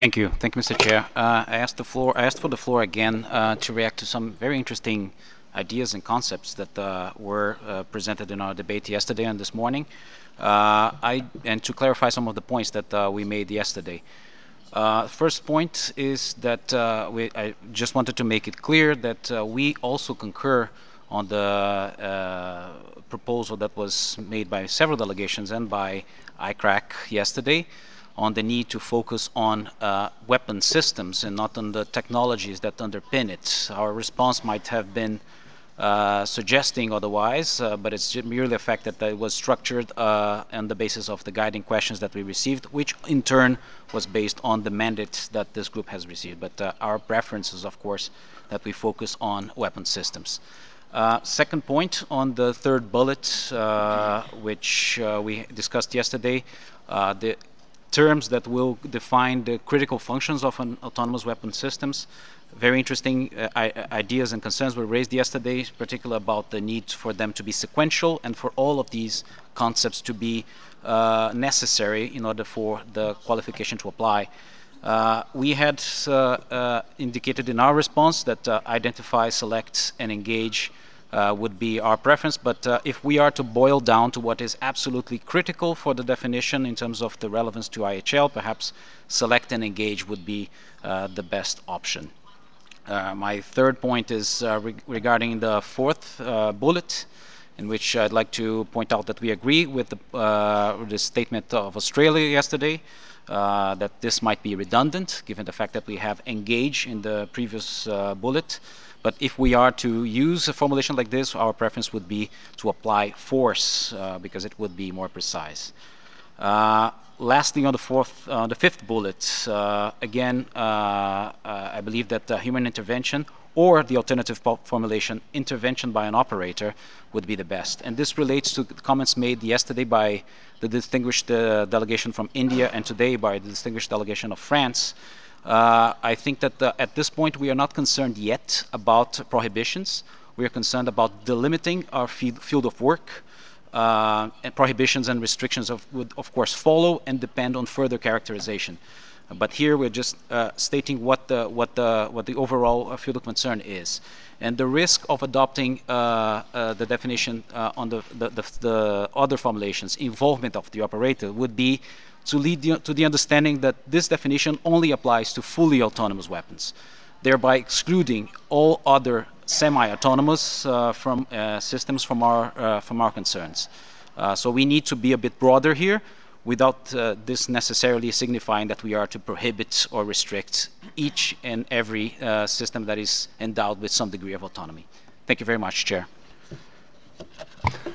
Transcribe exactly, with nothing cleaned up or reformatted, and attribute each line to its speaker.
Speaker 1: Thank you. Thank you, Mister Chair. Uh, I asked the floor. I asked for the floor again uh, to react to some very interesting ideas and concepts that uh, were uh, presented in our debate yesterday and this morning. Uh, I and to clarify some of the points that uh, we made yesterday. Uh, first point is that uh, we, I just wanted to make it clear that uh, we also concur on the uh, proposal that was made by several delegations and by I C R A C yesterday on the need to focus on uh, weapon systems and not on the technologies that underpin it. Our response might have been uh, suggesting otherwise, uh, but it's merely the fact that it was structured uh, on the basis of the guiding questions that we received, which in turn was based on the mandates that this group has received. But uh, our preference is, of course, that we focus on weapon systems. Uh, second point on the third bullet, uh, which uh, we discussed yesterday, uh, the terms that will define the critical functions of an autonomous weapon systems. Very interesting uh, ideas and concerns were raised yesterday, particularly about the need for them to be sequential and for all of these concepts to be uh, necessary in order for the qualification to apply. Uh, we had uh, uh, indicated in our response that uh, identify, select, and engage uh, would be our preference, but uh, if we are to boil down to what is absolutely critical for the definition in terms of the relevance to I H L, perhaps select and engage would be uh, the best option. Uh, my third point is uh, re regarding the fourth uh, bullet, in which I'd like to point out that we agree with the, uh, the statement of Australia yesterday, uh, that this might be redundant, given the fact that we have engage in the previous uh, bullet. But if we are to use a formulation like this, our preference would be to apply force, uh, because it would be more precise. Uh, lastly, on the fourth, uh, the fifth bullet, uh, again, uh, uh, I believe that uh, human intervention or the alternative formulation, intervention by an operator, would be the best. And this relates to comments made yesterday by the distinguished uh, delegation from India and today by the distinguished delegation of France. Uh, I think that uh, at this point we are not concerned yet about prohibitions. We are concerned about delimiting our field of work. Uh, and prohibitions and restrictions of, would, of course, follow and depend on further characterization. Uh, but here we're just uh, stating what the, what, the, what the overall field of concern is. And the risk of adopting uh, uh, the definition uh, on the, the, the, the other formulations, involvement of the operator, would be to lead the, to the understanding that this definition only applies to fully autonomous weapons, thereby excluding all other semi-autonomous uh, from uh, systems from our uh, from our concerns. Uh, so we need to be a bit broader here, without uh, this necessarily signifying that we are to prohibit or restrict each and every uh, system that is endowed with some degree of autonomy. Thank you very much, Chair.